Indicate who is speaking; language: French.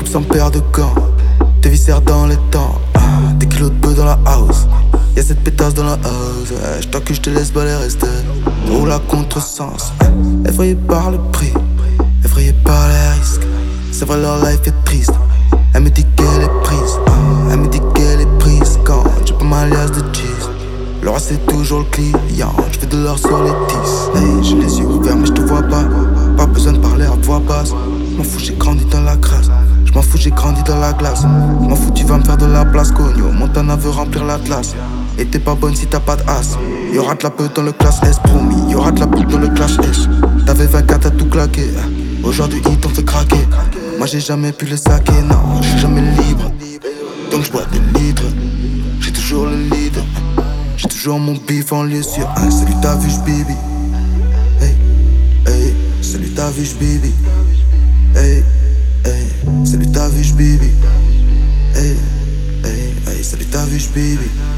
Speaker 1: frappe sans paire de gants. Tes viscères dans les temps, des kilos de bœuf dans la house. Y'a cette pétasse dans la house, j't'accuse, j'te laisse pas les rester. Roule à contresens, effrayé par le prix, effrayé par les risques. C'est vrai leur life est triste. Elle me dit qu'elle est prise, elle me dit qu'elle est prise quand j'ai pas ma liasse de cheese. Le reste c'est toujours le client, j'fais de l'or sur les 10. Hey, j'ai les yeux ouverts mais j'te vois pas. Pas besoin de parler à voix basse. J'm'en fous, j'ai grandi dans la crasse. J'm'en fous, j'ai grandi dans la glace. J'm'en fous, tu vas me faire de la place, cogno. Montana veut remplir l'Atlas. Et t'es pas bonne si t'as pas de as. Y'aura de la pute dans le classe S, promis. Y'aura de la pute dans le clash S. T'avais 24 à tout claquer. Aujourd'hui ils t'ont fait craquer. Moi j'ai jamais pu le saquer, non, j'suis jamais libre. Donc j'bois des litres. J'ai toujours le lead. J'ai toujours mon bif en lieu sûr. Salut t'as vu j'bibi. Hey, hey, salut t'as vu j'bibi. Hey, hey, salut t'as vu j'bibi. Hey, hey, hey, salut t'as vu j'bibi.